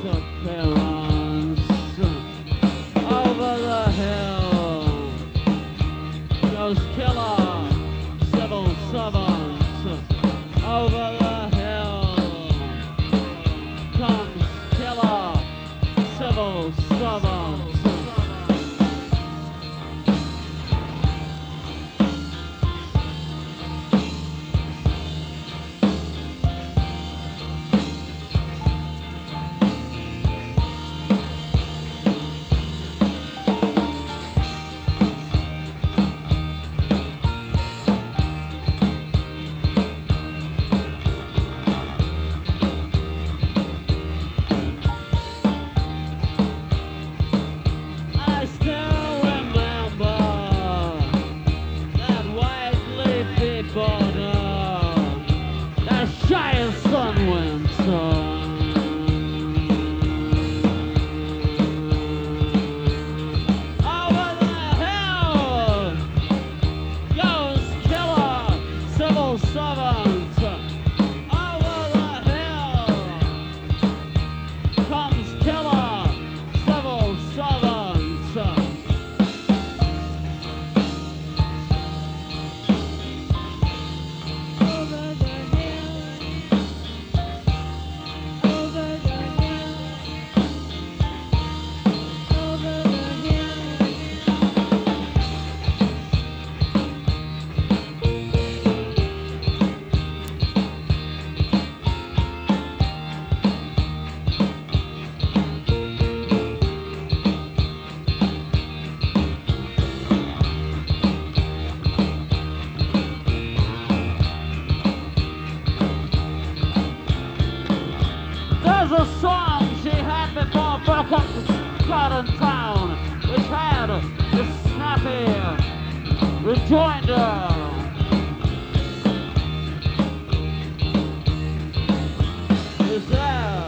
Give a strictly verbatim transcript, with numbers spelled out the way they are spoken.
disappearance. Over the hill goes killer civil servants. Over the hill comes killer civil servants. I still remember that white leafy border, that giant sun winter. Over the hill goes killer civil servant. Over the hill comes killer civil servant. Over the hill, over the hill, over the hill. There's a song she had before broke up the crowd in town, which had the snappy rejoinder. Is there